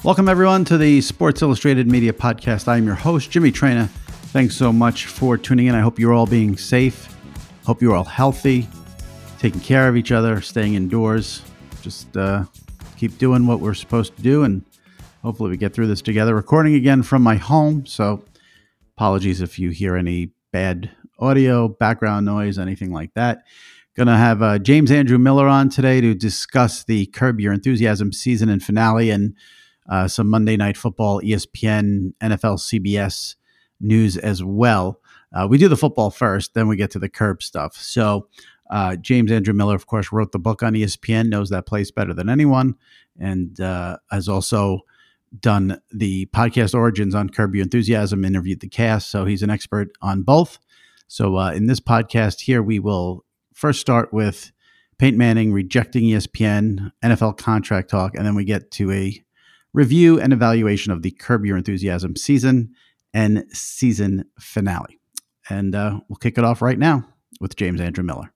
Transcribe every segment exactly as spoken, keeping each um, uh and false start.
Welcome, everyone, to the Sports Illustrated Media Podcast. I am your host, Jimmy Traina. Thanks so much for tuning in. I hope you're all being safe. Hope you're all healthy, taking care of each other, staying indoors. Just uh, keep doing what we're supposed to do, and hopefully we get through this together. Recording again from my home, so apologies if you hear any bad audio, background noise, anything like that. Going to have uh, James Andrew Miller on today to discuss the Curb Your Enthusiasm season and finale and uh, some Monday Night Football, E S P N, N F L, C B S news as well. Uh, we do the football first, then we get to the Curb stuff. So uh, James Andrew Miller, of course, wrote the book on E S P N, knows that place better than anyone, and uh, has also done the podcast Origins on Curb Your Enthusiasm, interviewed the cast, so he's an expert on both. So uh, in this podcast here, we will first start with Peyton Manning rejecting E S P N, N F L contract talk, and then we get to a review and evaluation of the Curb Your Enthusiasm season and season finale. And uh, we'll kick it off right now with James Andrew Miller.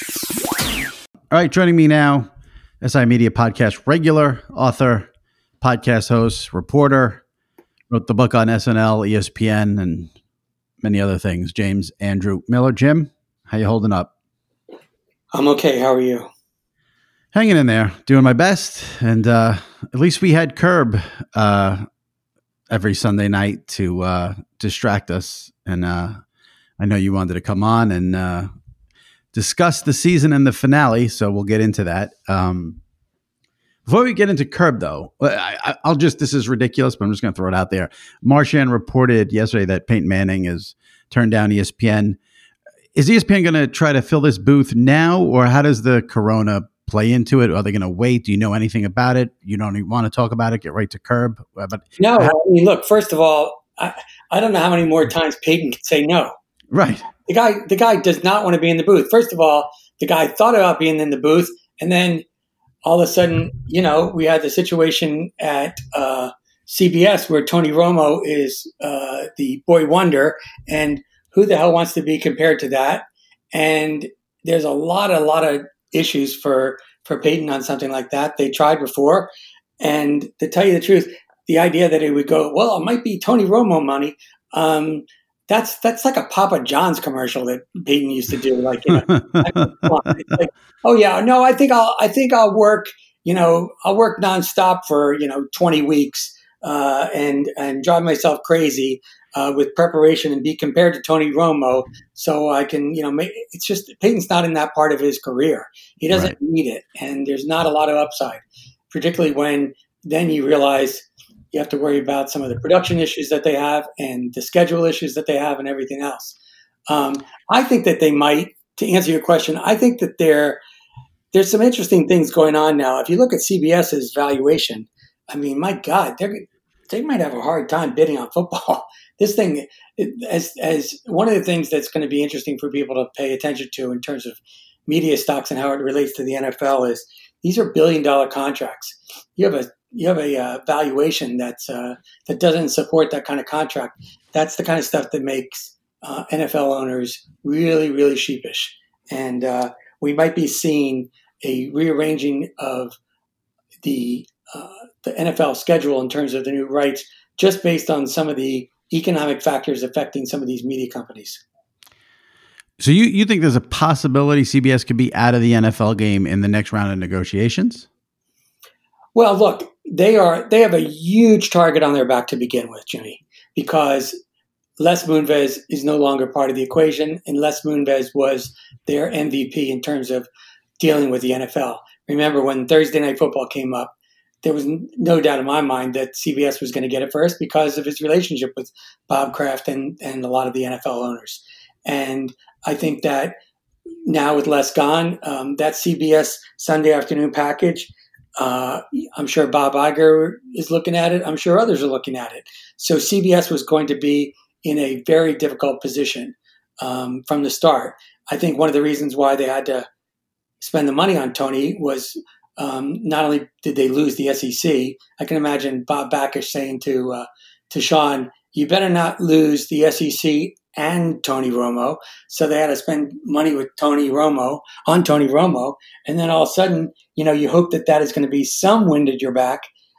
All right, joining me now, S I Media Podcast regular, author, podcast host, reporter, wrote the book on S N L, E S P N, and many other things. James Andrew Miller. Jim, how you holding up? I'm okay. How are you? Hanging in there, doing my best. And uh, at least we had Curb uh, every Sunday night to uh, distract us. And uh, I know you wanted to come on and uh, discuss the season and the finale, so we'll get into that. Um, before we get into Curb, though, I, I'll just, this is ridiculous, but I'm just going to throw it out there. Marchand reported yesterday that Peyton Manning has turned down E S P N. Is E S P N going to try to fill this booth now, or how does the corona play into it? Are they going to wait? Do you know anything about it? You don't even want to talk about it? Get right to Curb? But no, I mean, look, first of all, I, I don't know how many more times Peyton can say no. Right. The guy, the guy does not want to be in the booth. First of all, the guy thought about being in the booth, and then all of a sudden, you know, we had the situation at uh, C B S where Tony Romo is uh, the boy wonder, and who the hell wants to be compared to that? And there's a lot, a lot of issues for, for Peyton on something like that. They tried before. And to tell you the truth, the idea that it would go, well, it might be Tony Romo money. Um, that's, that's like a Papa John's commercial that Peyton used to do. Like, you know, I mean, it's like, oh yeah, no, I think I'll, I think I'll work, you know, I'll work nonstop for, you know, twenty weeks, uh, and, and drive myself crazy. Uh, with preparation and be compared to Tony Romo, so I can, you know, make, it's just Peyton's not in that part of his career. He doesn't right. need it, and there's not a lot of upside, particularly when then you realize you have to worry about some of the production issues that they have and the schedule issues that they have and everything else. Um, I think that they might, to answer your question, I think that there there's some interesting things going on now. If you look at CBS's valuation, I mean, my God, they're they might have a hard time bidding on football. This thing, as as one of the things that's going to be interesting for people to pay attention to in terms of media stocks and how it relates to the N F L is these are billion dollar contracts. You have a you have a uh, valuation that's uh, that doesn't support that kind of contract. That's the kind of stuff that makes uh, N F L owners really really sheepish, and uh, we might be seeing a rearranging of the uh, the N F L schedule in terms of the new rights, just based on some of the economic factors affecting some of these media companies. So you, you think there's a possibility C B S could be out of the N F L game in the next round of negotiations? Well, look, they are they have a huge target on their back to begin with, Jimmy, because Les Moonves is no longer part of the equation, and Les Moonves was their M V P in terms of dealing with the N F L. Remember when Thursday Night Football came up, there was no doubt in my mind that C B S was going to get it first because of his relationship with Bob Kraft and, and a lot of the N F L owners. And I think that now with Les gone, um, that C B S Sunday afternoon package, uh, I'm sure Bob Iger is looking at it. I'm sure others are looking at it. So C B S was going to be in a very difficult position um, from the start. I think one of the reasons why they had to spend the money on Tony was Um, not only did they lose the S E C, I can imagine Bob Backish saying to uh, to Sean, "You better not lose the S E C and Tony Romo." So they had to spend money with Tony Romo on Tony Romo, and then all of a sudden, you know, you hope that that is going to be some wind at your back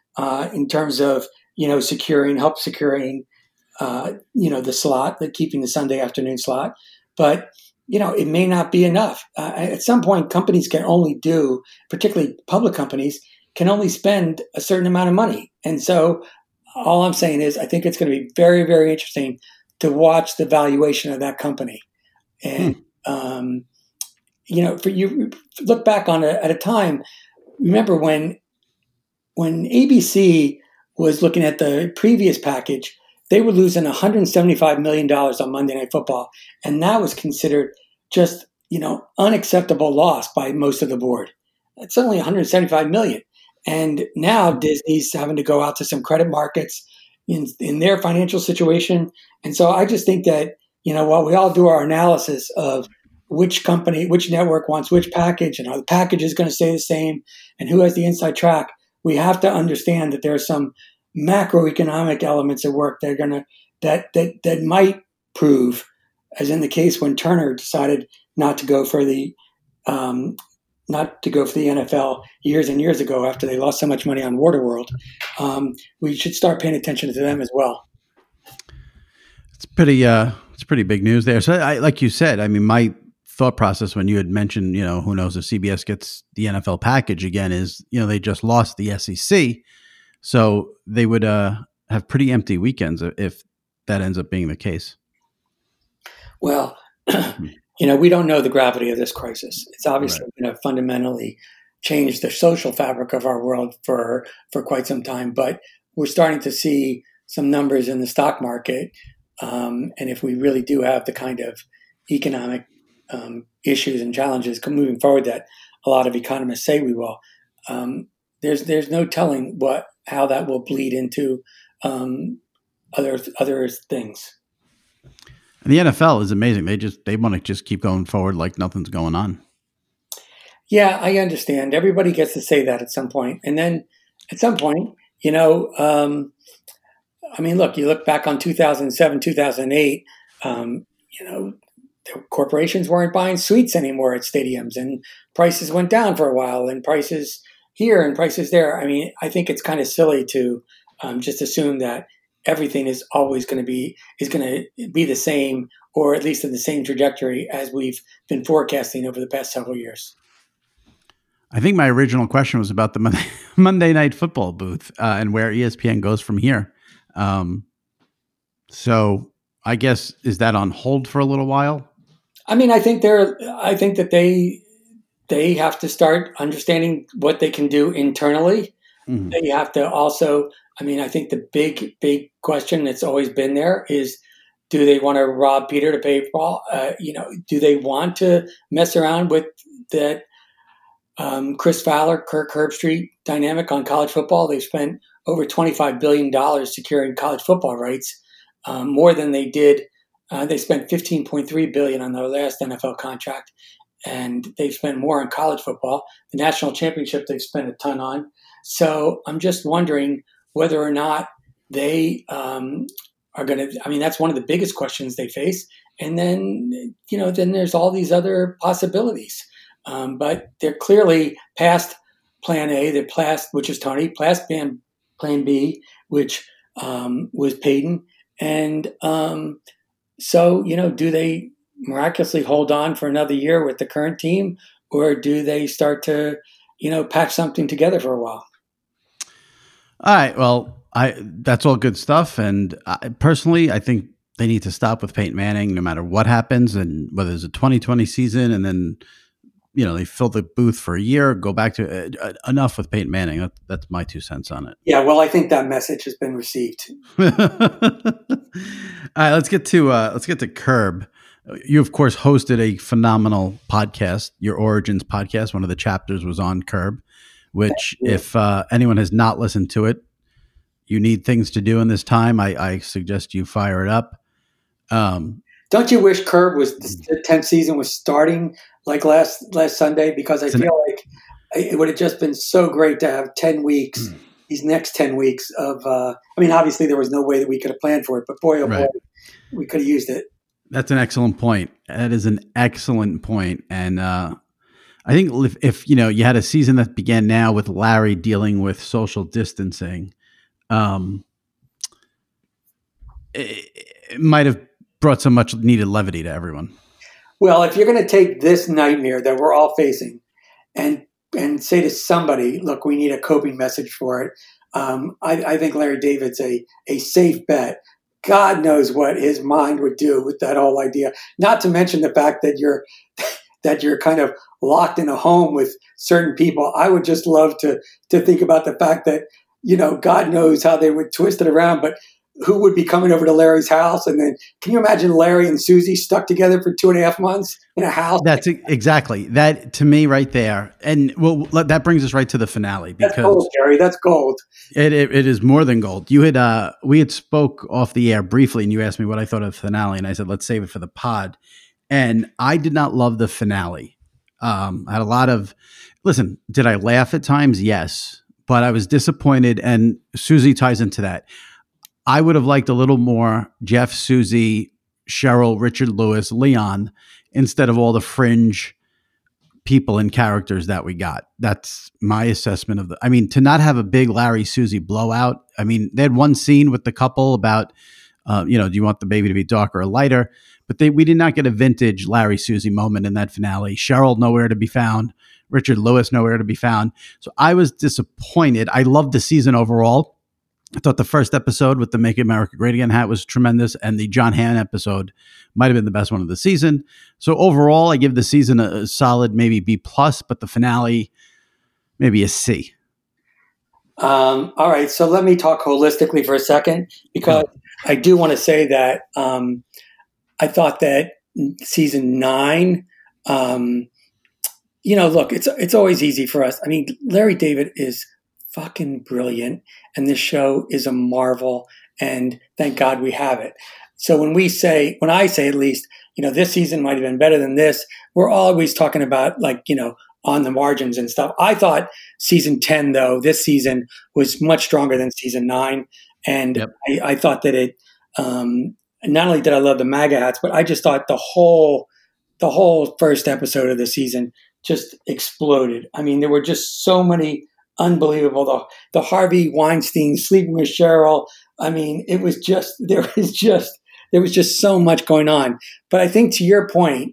uh, in terms of, you know, securing, help securing, uh, you know, the slot, the keeping the Sunday afternoon slot. But, you know, it may not be enough. Uh, at some point, companies can only do, particularly public companies, can only spend a certain amount of money. And so all I'm saying is I think it's going to be very, very interesting to watch the valuation of that company. And, hmm. um, you know, for you look back on it at a time, remember when when A B C was looking at the previous package, they were losing one hundred seventy-five million dollars on Monday Night Football. And that was considered just, you know, unacceptable loss by most of the board. It's only one hundred seventy-five million dollars. And now Disney's having to go out to some credit markets in, in their financial situation. And so I just think that, you know, while we all do our analysis of which company, which network wants which package, and how the package is going to stay the same, and who has the inside track, we have to understand that there are some macroeconomic elements at work that are going to that that that might prove, as in the case when Turner decided not to go for the um, not to go for the N F L years and years ago after they lost so much money on Waterworld. Um, we should start paying attention to them as well. It's pretty, uh, it's pretty big news there. So, I, like you said, I mean, my thought process when you had mentioned, you know, who knows if C B S gets the N F L package again is, you know, they just lost the S E C, so they would uh, have pretty empty weekends if that ends up being the case. Well, you know, we don't know the gravity of this crisis. It's obviously Right. going to fundamentally change the social fabric of our world for for quite some time. But we're starting to see some numbers in the stock market. Um, and if we really do have the kind of economic um, issues and challenges moving forward that a lot of economists say we will, um, there's there's no telling what how that will bleed into um, other other things. And the N F L is amazing. They just they want to just keep going forward like nothing's going on. Yeah, I understand. Everybody gets to say that at some point. And then at some point, you know, um, I mean, look, you look back on two thousand seven, two thousand eight, um, you know, the corporations weren't buying suites anymore at stadiums, and prices went down for a while, and prices here and prices there. I mean, I think it's kind of silly to um, just assume that everything is always going to be is going to be the same, or at least in the same trajectory as we've been forecasting over the past several years. I think my original question was about the Monday, Monday Night Football booth uh, and where E S P N goes from here. Um, so I guess, is that on hold for a little while? I mean, I think they're, I think that they, they have to start understanding what they can do internally. Mm-hmm. They have to also, I mean, I think the big, big question that's always been there is, do they want to rob Peter to pay Paul? Uh, you know, do they want to mess around with that um, Chris Fowler, Kirk Herbstreit dynamic on college football? They've spent over twenty-five billion dollars securing college football rights, um, more than they did. Uh, they spent fifteen point three billion dollars on their last N F L contract, and they've spent more on college football. The national championship they've spent a ton on. So I'm just wondering whether or not they um, are going to, I mean, that's one of the biggest questions they face. And then, you know, then there's all these other possibilities. Um, but they're clearly past plan A, they're past, which is Tony, past plan, plan B, which um, was Peyton. And um, so, you know, do they miraculously hold on for another year with the current team, or do they start to, you know, patch something together for a while? All right. Well, I that's all good stuff. And I, personally, I think they need to stop with Peyton Manning no matter what happens, and whether it's a twenty twenty season and then, you know, they fill the booth for a year, go back to uh, enough with Peyton Manning. That, that's my two cents on it. Yeah. Well, I think that message has been received. All right. Let's get to uh, let's get to Curb. You, of course, hosted a phenomenal podcast, your Origins podcast. One of the chapters was on Curb, which if uh, anyone has not listened to it, you need things to do in this time. I, I suggest you fire it up. Um, Don't you wish Curb was the tenth season was starting like last last Sunday? Because I feel like it would have just been so great to have ten weeks, mm. these next ten weeks of, uh, I mean, obviously there was no way that we could have planned for it, but boy, oh boy, right. we could have used it. That's an excellent point. That is an excellent point. And uh, I think if, if you know you had a season that began now with Larry dealing with social distancing, um, it, it might have brought some much needed levity to everyone. Well, if you're going to take this nightmare that we're all facing and and say to somebody, look, we need a coping message for it, um, I, I think Larry David's a, a safe bet. God knows what his mind would do with that whole idea. Not to mention the fact that you're that you're kind of locked in a home with certain people. I would just love to to think about the fact that, you know, God knows how they would twist it around, but who would be coming over to Larry's house? And then can you imagine Larry and Susie stuck together for two and a half months in a house? That's exactly that to me right there. And well, that brings us right to the finale because that's gold, Jerry. That's gold. It, it it is more than gold. You had uh we had spoke off the air briefly, and you asked me what I thought of the finale, and I said let's save it for the pod. And I did not love the finale. Um, I had a lot of listen. Did I laugh at times? Yes, but I was disappointed. And Susie ties into that. I would have liked a little more Jeff, Susie, Cheryl, Richard Lewis, Leon, instead of all the fringe people and characters that we got. That's my assessment of the, I mean, to not have a big Larry, Susie blowout. I mean, they had one scene with the couple about, uh, you know, do you want the baby to be darker or lighter? But they, we did not get a vintage Larry, Susie moment in that finale. Cheryl, nowhere to be found. Richard Lewis, nowhere to be found. So I was disappointed. I loved the season overall. I thought the first episode with the Make America Great Again hat was tremendous, and the John Hamm episode might have been the best one of the season. So overall, I give the season a, a solid maybe B plus, but the finale maybe a C. Um, all right, so let me talk holistically for a second, because I do want to say that um, I thought that season nine, um, you know, look, it's it's always easy for us. I mean, Larry David is fucking brilliant, and this show is a marvel, and thank God we have it. So when we say, when I say at least, you know, this season might have been better than this, we're always talking about like, you know, on the margins and stuff. I thought season ten, though, this season was much stronger than season nine, and yep. I, I thought that it, um, not only did I love the MAGA hats, but I just thought the whole, the whole first episode of the season just exploded. I mean, there were just so many unbelievable. The, the Harvey Weinstein sleeping with Cheryl. I mean, it was just, there was just, there was just so much going on. But I think to your point,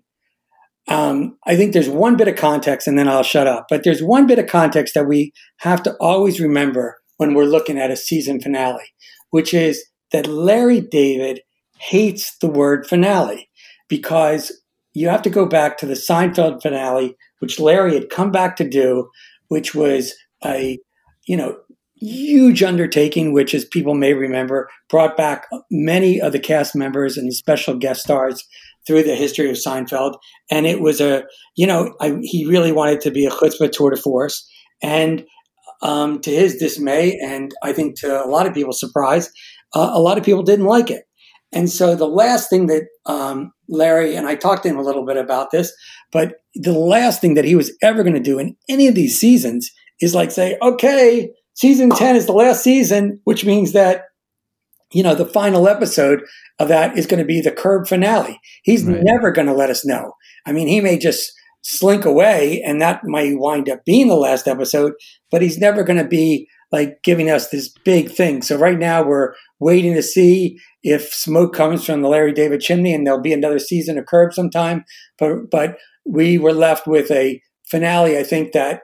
um, I think there's one bit of context, and then I'll shut up. But there's one bit of context that we have to always remember when we're looking at a season finale, which is that Larry David hates the word finale, because you have to go back to the Seinfeld finale, which Larry had come back to do, which was a, you know, huge undertaking, which, as people may remember, brought back many of the cast members and special guest stars through the history of Seinfeld. And it was a, you know, I, he really wanted to be a chutzpah tour de force. And um, to his dismay, and I think to a lot of people's surprise, uh, a lot of people didn't like it. And so the last thing that um, Larry, and I talked to him a little bit about this, but the last thing that he was ever going to do in any of these seasons is like say, okay, season ten is the last season, which means that, you know, the final episode of that is going to be the Curb finale. He's right. never going to let us know. I mean, he may just slink away, and that might wind up being the last episode, but he's never going to be like giving us this big thing. So right now we're waiting to see if smoke comes from the Larry David chimney, and there'll be another season of Curb sometime. But but we were left with a finale, I think, that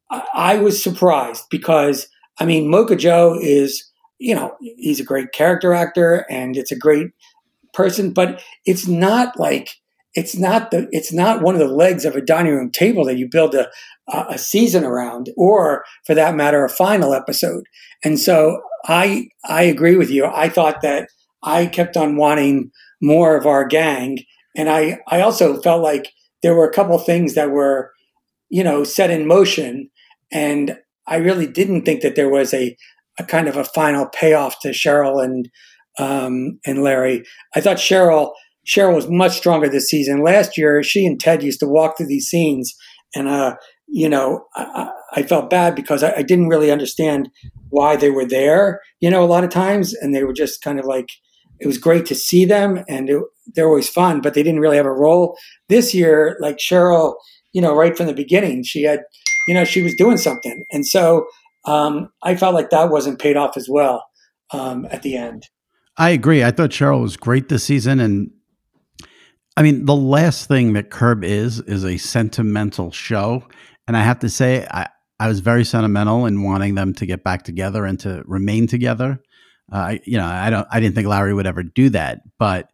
I was surprised, because, I mean, Mocha Joe is, you know, he's a great character actor and it's a great person, but it's not like, it's not the, it's not one of the legs of a dining room table that you build a, a season around, or for that matter, a final episode. And so I, I agree with you. I thought that I kept on wanting more of our gang. And I, I also felt like there were a couple of things that were, you know, set in motion. And I really didn't think that there was a, a kind of a final payoff to Cheryl and um, and Larry. I thought Cheryl Cheryl was much stronger this season. Last year, she and Ted used to walk through these scenes, and uh, you know, I, I felt bad because I, I didn't really understand why they were there. You know, a lot of times, and they were just kind of like, it was great to see them, and it, they're always fun, but they didn't really have a role. This year, like Cheryl you know, right from the beginning. She had, you know, she was doing something. And so um, I felt like that wasn't paid off as well um, at the end. I agree. I thought Cheryl was great this season. And I mean, the last thing that Curb is, is a sentimental show. And I have to say, I, I was very sentimental in wanting them to get back together and to remain together. Uh, you know, I don't, I didn't think Larry would ever do that, but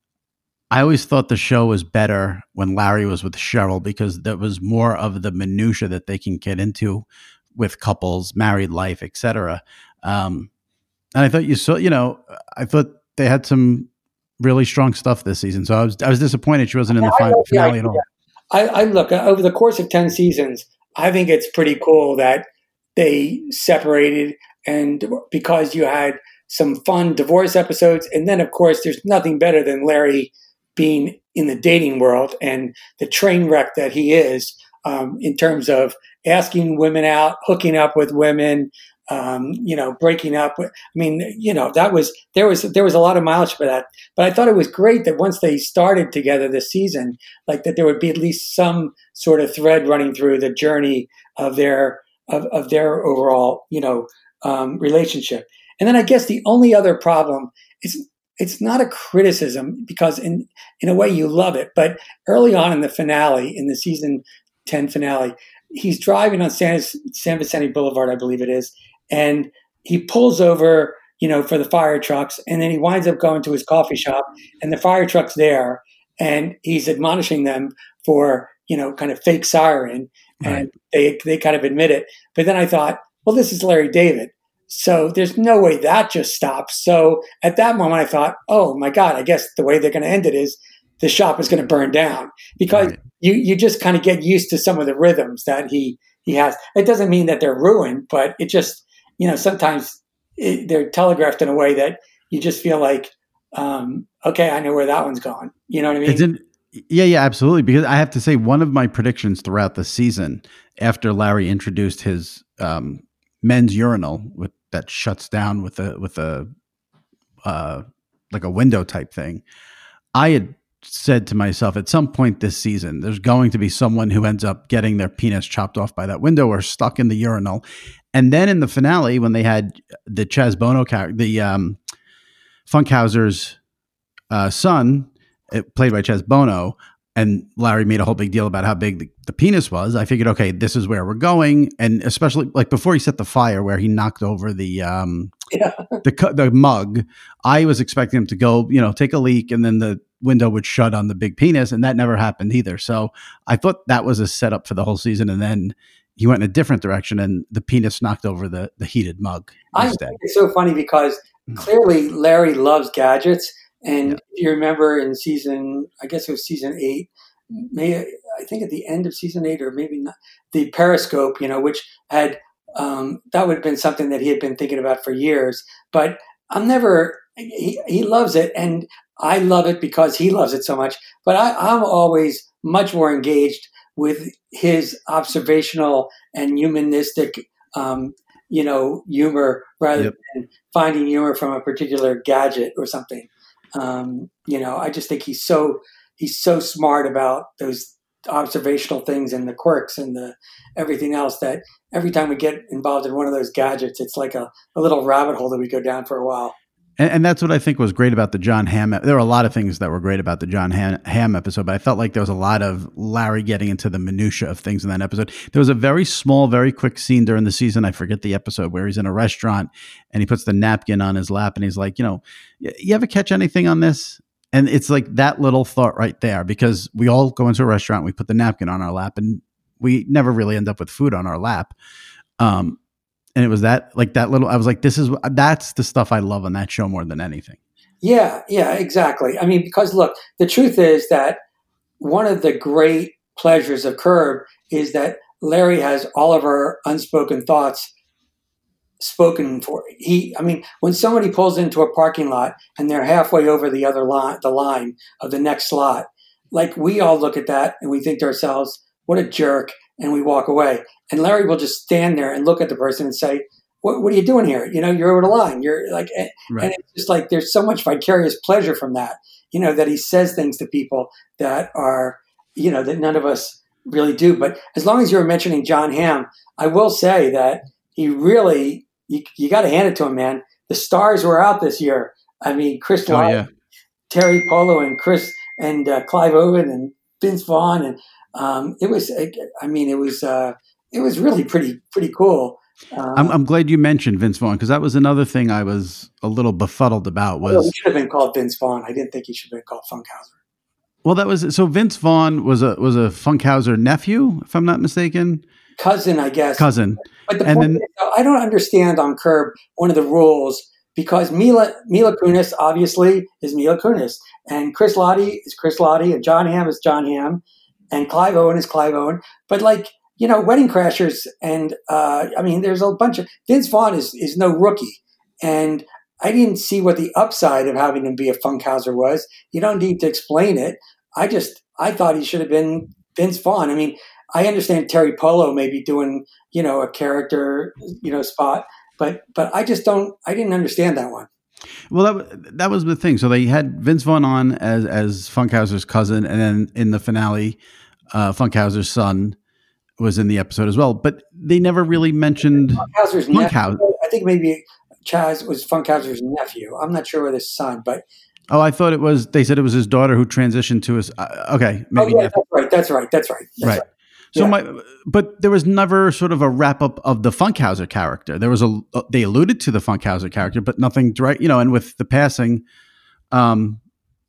I always thought the show was better when Larry was with Cheryl because there was more of the minutia that they can get into with couples, married life, et cetera. Um, and I thought you saw, you know, I thought they had some really strong stuff this season. So I was, I was disappointed she wasn't in the final, finale at all. I, I look over the course of ten seasons. I think it's pretty cool that they separated, and because you had some fun divorce episodes, and then of course there's nothing better than Larry being in the dating world and the train wreck that he is um, in terms of asking women out, hooking up with women, um, you know, breaking up. I mean, you know, that was, there was, there was a lot of mileage for that, but I thought it was great that once they started together this season, like that there would be at least some sort of thread running through the journey of their, of, of their overall, you know, um, relationship. And then I guess the only other problem is, it's not a criticism because in, in a way you love it, but early on in the finale, in the season ten finale, he's driving on San, San Vicente Boulevard, I believe it is. And he pulls over, you know, for the fire trucks. And then he winds up going to his coffee shop and the fire truck's there and he's admonishing them for, you know, kind of fake siren. And right. they, they kind of admit it. But then I thought, well, this is Larry David. So there's no way that just stops. So at that moment, I thought, oh, my God, I guess the way they're going to end it is the shop is going to burn down because right. you, you just kind of get used to some of the rhythms that he, he has. It doesn't mean that they're ruined, but it just, you know, sometimes it, they're telegraphed in a way that you just feel like, um, okay, I know where that one's going. You know what I mean? Isn't, yeah, yeah, absolutely. Because I have to say, one of my predictions throughout the season, after Larry introduced his um, men's urinal with that shuts down with a with a uh, like a window type thing, I had said to myself, at some point this season, there's going to be someone who ends up getting their penis chopped off by that window or stuck in the urinal. And then in the finale, when they had the Chaz Bono character, the um, Funkhauser's uh, son, it, played by Chaz Bono, and Larry made a whole big deal about how big the, the penis was, I figured, okay, this is where we're going. And especially like before he set the fire where he knocked over the um, yeah. the the mug, I was expecting him to go, you know, take a leak and then the window would shut on the big penis. And that never happened either. So I thought that was a setup for the whole season. And then he went in a different direction and the penis knocked over the, the heated mug instead. I think it's so funny because clearly Larry loves gadgets. And yeah. if you remember in season, I guess it was season eight, may I think at the end of season eight or maybe not, the Periscope, you know, which had, um, that would have been something that he had been thinking about for years. But I'm never, he, he loves it. And I love it because he loves it so much. But I, I'm always much more engaged with his observational and humanistic, um, you know, humor rather yep. than finding humor from a particular gadget or something. Um, you know, I just think he's so he's so smart about those observational things and the quirks and the everything else that every time we get involved in one of those gadgets, it's like a, a little rabbit hole that we go down for a while. And, and that's what I think was great about the John Hamm. There were a lot of things that were great about the John Hamm, Hamm episode, but I felt like there was a lot of Larry getting into the minutia of things in that episode. There was a very small, very quick scene during the season. I forget the episode where he's in a restaurant and he puts the napkin on his lap and he's like, you know, you ever catch anything on this? And it's like that little thought right there, because we all go into a restaurant, we put the napkin on our lap and we never really end up with food on our lap. Um, And it was that, like that little, I was like, this is, that's the stuff I love on that show more than anything. Yeah, yeah, exactly. I mean, because look, the truth is that one of the great pleasures of Curb is that Larry has all of our unspoken thoughts spoken for. He, I mean, when somebody pulls into a parking lot and they're halfway over the other line, the line of the next slot, like we all look at that and we think to ourselves, what a jerk. And we walk away. And Larry will just stand there and look at the person and say, what, what are you doing here? You know, you're over the line. You're like, right. And it's just like, there's so much vicarious pleasure from that, you know, that he says things to people that are, you know, that none of us really do. But as long as you were mentioning Jon Hamm, I will say that he really, you, you got to hand it to him, man. The stars were out this year. I mean, Chris Oh, Lott, yeah. Terry Polo, and Chris and uh, Clive Owen and Vince Vaughn, and um, it was. I mean, it was. Uh, it was really pretty pretty cool. Uh, I'm, I'm glad you mentioned Vince Vaughn, because that was another thing I was a little befuddled about. Was well, he should have been called Vince Vaughn. I didn't think he should have been called Funkhauser. Well, that was so. Vince Vaughn was a was a Funkhauser nephew, if I'm not mistaken. Cousin, I guess. Cousin. But the and point then, is, I don't understand on Curb one of the rules, because Mila Mila Kunis obviously is Mila Kunis, and Chris Lottie is Chris Lottie, and Jon Hamm is Jon Hamm, and Clive Owen is Clive Owen. But like, you know, Wedding Crashers, and uh, I mean, there's a bunch of Vince Vaughn is is no rookie, and I didn't see what the upside of having him be a Funkhauser was. You don't need to explain it. I just I thought he should have been Vince Vaughn. I mean, I understand Terry Polo may be doing, you know, a character, you know, spot, but but I just don't. I didn't understand that one. Well, that that was the thing. So they had Vince Vaughn on as as Funkhauser's cousin, and then in the finale, uh, Funkhauser's son was in the episode as well. But they never really mentioned Funkhauser's Funkhauser. nephew. I think maybe Chaz was Funkhauser's nephew. I'm not sure with his son, but Oh, I thought it was. They said it was his daughter who transitioned to his. Uh, okay, maybe oh, yeah, nephew. that's right. That's right. That's right. That's right. right. So Yeah. my, but there was never sort of a wrap up of the Funkhauser character. There was a, they alluded to the Funkhauser character, but nothing direct, you know, and with the passing, um,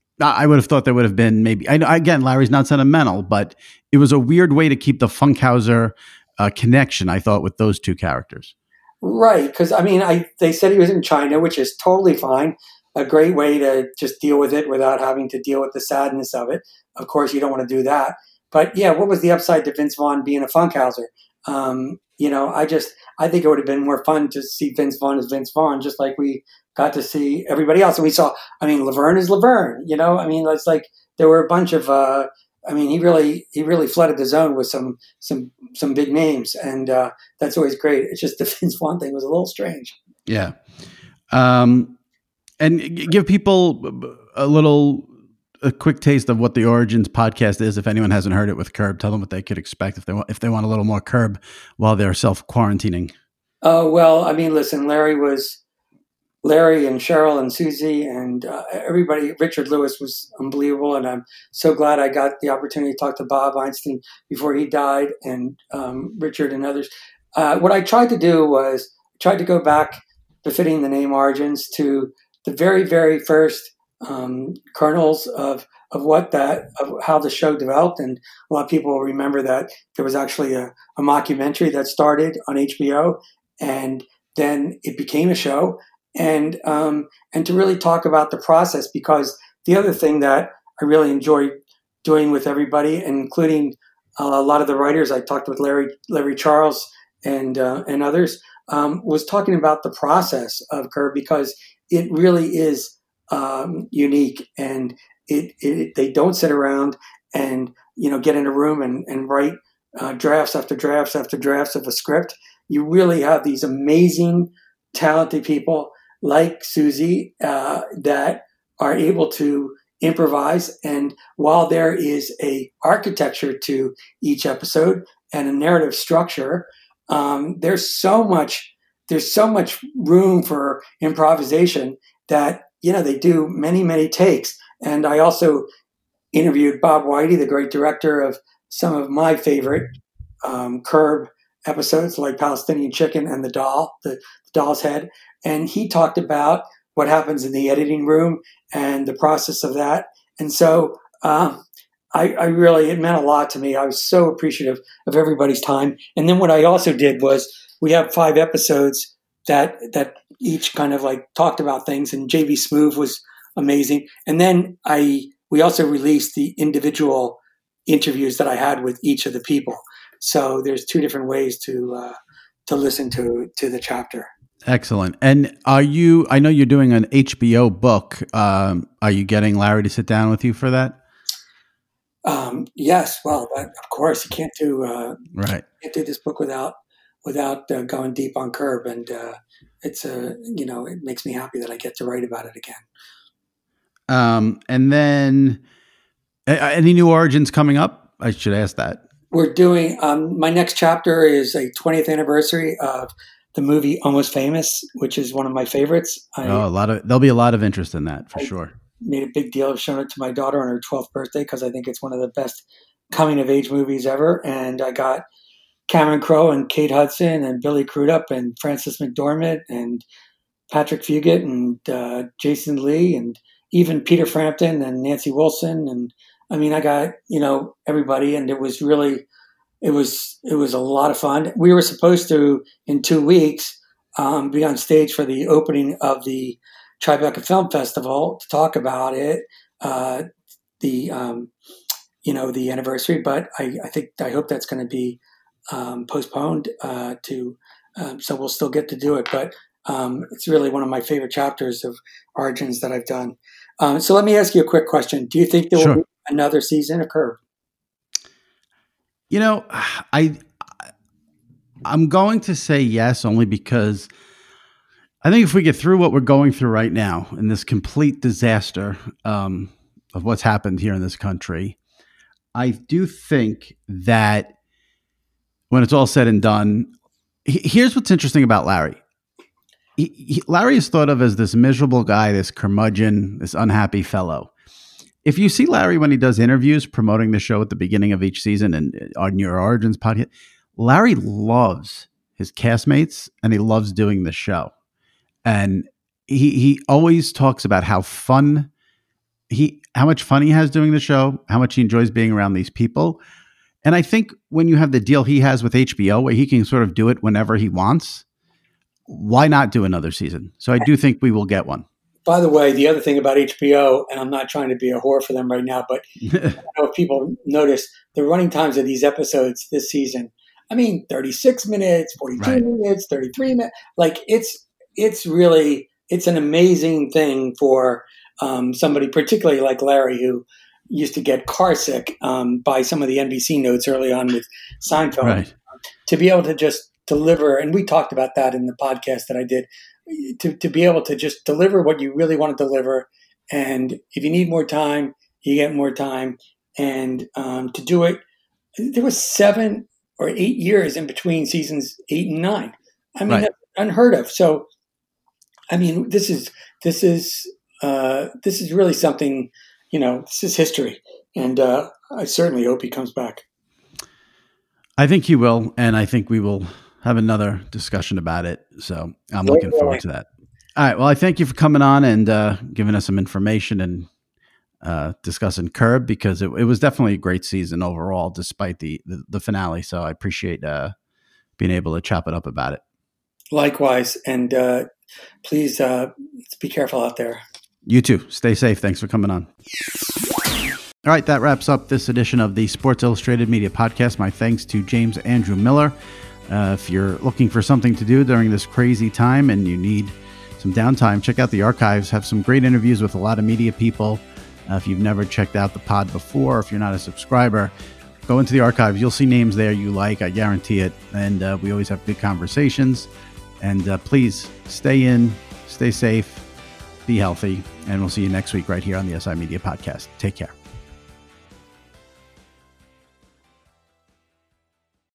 I would have thought there would have been maybe, I know, again, Larry's not sentimental, but it was a weird way to keep the Funkhauser uh, connection, I thought, with those two characters. Right, because I mean, I they said he was in China, which is totally fine. A great way to just deal with it without having to deal with the sadness of it. Of course, you don't want to do that. But yeah, what was the upside to Vince Vaughn being a Funkhauser? Um, you know, I just I think it would have been more fun to see Vince Vaughn as Vince Vaughn, just like we got to see everybody else. And we saw, I mean, Laverne is Laverne. You know, I mean, it's like there were a bunch of. Uh, I mean, he really he really flooded the zone with some some some big names, and uh, that's always great. It's just the Vince Vaughn thing was a little strange. Yeah, um, and g- give people a little a quick taste of what the Origins podcast is. If anyone hasn't heard it with Curb, tell them what they could expect if they want if they want a little more Curb while they're self quarantining. Oh well, I mean, listen, Larry was. Larry and Cheryl and Susie and uh, everybody, Richard Lewis was unbelievable. And I'm so glad I got the opportunity to talk to Bob Einstein before he died, and um, Richard and others. Uh, what I tried to do was tried to go back, befitting the name Origins, to the very, very first um, kernels of of what that, of how the show developed. And a lot of people will remember that there was actually a, a mockumentary that started on H B O, and then it became a show. And um, and to really talk about the process, because the other thing that I really enjoyed doing with everybody, including uh, a lot of the writers, I talked with Larry Larry Charles and uh, and others, um, was talking about the process of Curb, because it really is um, unique, and it, it they don't sit around and you know get in a room and and write uh, drafts after drafts after drafts of a script. You really have these amazing, talented people like Susie uh, that are able to improvise. And while there is a architecture to each episode and a narrative structure, um, there's so much there's so much room for improvisation that you know they do many many takes. And I also interviewed Bob Whitey, the great director of some of my favorite um, Curb episodes, like Palestinian Chicken and The Doll, the, the Doll's Head. And he talked about what happens in the editing room and the process of that. And so um, I, I really, it meant a lot to me. I was so appreciative of everybody's time. And then what I also did was we have five episodes that that each kind of like talked about things, and J B Smoove was amazing. And then I we also released the individual interviews that I had with each of the people. So there's two different ways to uh, to listen to to the chapter. Excellent. And are you, I know you're doing an H B O book. Um, are you getting Larry to sit down with you for that? Um, yes. Well, that, of course, you can't do uh, right. can't do this book without without uh, going deep on Curb, and uh, it's a uh, you know it makes me happy that I get to write about it again. Um, and then uh, any new Origins coming up? I should ask that. we're doing, um, my next chapter is a twentieth anniversary of the movie Almost Famous, which is one of my favorites. I, oh, a lot of, there'll be a lot of interest in that for I sure. Made a big deal of showing it to my daughter on her twelfth birthday because I think it's one of the best coming of age movies ever. And I got Cameron Crowe and Kate Hudson and Billy Crudup and Frances McDormand and Patrick Fugit and uh, Jason Lee and even Peter Frampton and Nancy Wilson. And I mean, I got, you know, everybody, and it was really, it was, it was a lot of fun. We were supposed to, in two weeks, um, be on stage for the opening of the Tribeca Film Festival to talk about it, uh, the, um, you know, the anniversary, but I, I think, I hope that's going to be um, postponed uh, to, um, so we'll still get to do it, but um, it's really one of my favorite chapters of Origins that I've done. Um, so let me ask you a quick question. Do you think there Sure. will be another season of Curb? You know, I, I'm going to say yes, only because I think if we get through what we're going through right now in this complete disaster um, of what's happened here in this country, I do think that when it's all said and done, he, here's what's interesting about Larry. He, he, Larry is thought of as this miserable guy, this curmudgeon, this unhappy fellow. If you see Larry when he does interviews promoting the show at the beginning of each season and on your Origins podcast, Larry loves his castmates and he loves doing the show. And he he always talks about how fun he how much fun he has doing the show, how much he enjoys being around these people. And I think when you have the deal he has with H B O where he can sort of do it whenever he wants, why not do another season? So I do think we will get one. By the way, the other thing about H B O, and I'm not trying to be a whore for them right now, but I don't know if people notice the running times of these episodes this season. I mean, thirty-six minutes, forty-two right. minutes, thirty-three minutes. Like it's it's really it's an amazing thing for um, somebody, particularly like Larry, who used to get car sick um, by some of the N B C notes early on with Seinfeld, right. to be able to just deliver. And we talked about that in the podcast that I did. To, to be able to just deliver what you really want to deliver. And if you need more time, you get more time. And um, to do it, there was seven or eight years in between seasons eight and nine. I mean, right. That's unheard of. So, I mean, this is, this is, uh, this is really something, you know, this is history. And uh, I certainly hope he comes back. I think he will. And I think we will have another discussion about it. So I'm looking forward to that. All right. Well, I thank you for coming on and uh, giving us some information and uh, discussing Curb, because it, it was definitely a great season overall, despite the, the, the finale. So I appreciate uh, being able to chop it up about it. Likewise. And uh, please uh, be careful out there. You too. Stay safe. Thanks for coming on. All right. That wraps up this edition of the Sports Illustrated Media Podcast. My thanks to James Andrew Miller. Uh, if you're looking for something to do during this crazy time and you need some downtime, check out the archives. Have some great interviews with a lot of media people. Uh, if you've never checked out the pod before, or if you're not a subscriber, go into the archives. You'll see names there you like. I guarantee it. And uh, we always have good conversations. And uh, please stay in, stay safe, be healthy, and we'll see you next week right here on the S I Media Podcast. Take care.